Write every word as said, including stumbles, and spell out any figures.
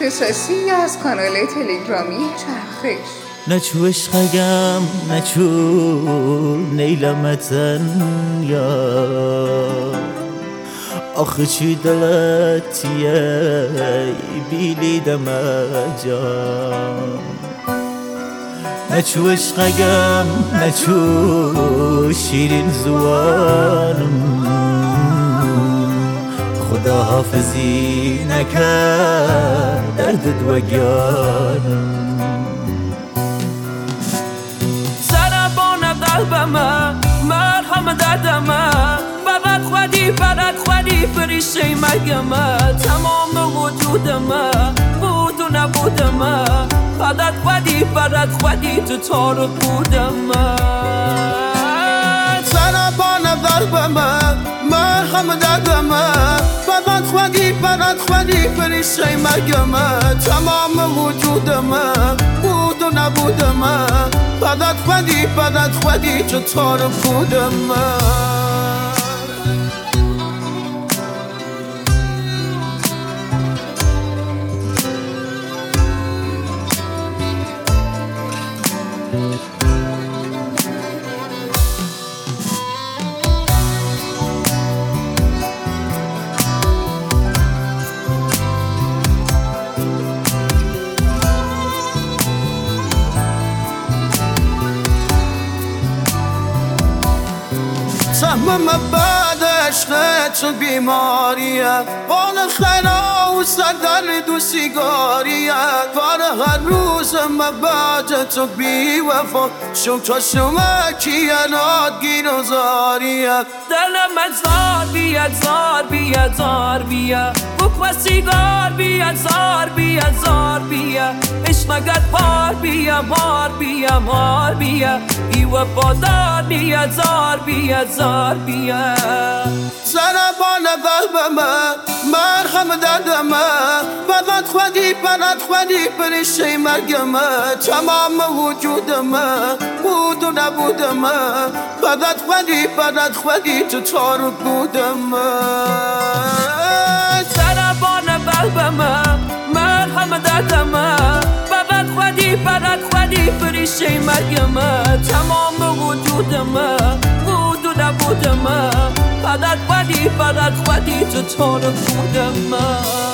اختصاصی از کانال تلگرامی چرخش. نچو عشقگم نچو نیلمتن یا آخه چی دلتیه بیلی دمجان. نچو عشقگم نچو شیرین زوانم خدا حافظی نکرد درد دوگانم. زربان قلبمه مرهم دردمه فقط خودی فقط خودی فریشه مرگمه تمام وجودمه بود و نبودمه فقط خودی فقط خودی تو تارو بودمه. زربان قلبمه مرهم دردمه فقط خودی فقط خودی فریشه مرگمه تمام وجودمه بود و نبودمه فقط خودی فقط خودی تو تارو بودمه. سهمم بعد عشق تو بیماریه بال خینا و سر درد و سیگاریه بار هر روز من بعد تو بی وفا شم تا شما کیه نادگین و زاریه دلم من زار بیاد زار بیاد زار بیاد بکو سیگار بیاد زار بیاد زار بیاد عشقت بار بیا بار بیا مار بیا ای وفادار بیاد زار بیاد زار بیا. زربان قلبمه مرهم دردمه فقط خودی فقط خودی فریشه مرگمه تمام وجودمه بود و نبودمه فقط خودی فقط خودی تو تارو بودمه. زربان قلبمه مرهم دردمه فقط خودی فقط خودی فریشه مرگمه تمام وجودمه بود و نبودمه فقط خودی فقط خودی تو تارو بودمه.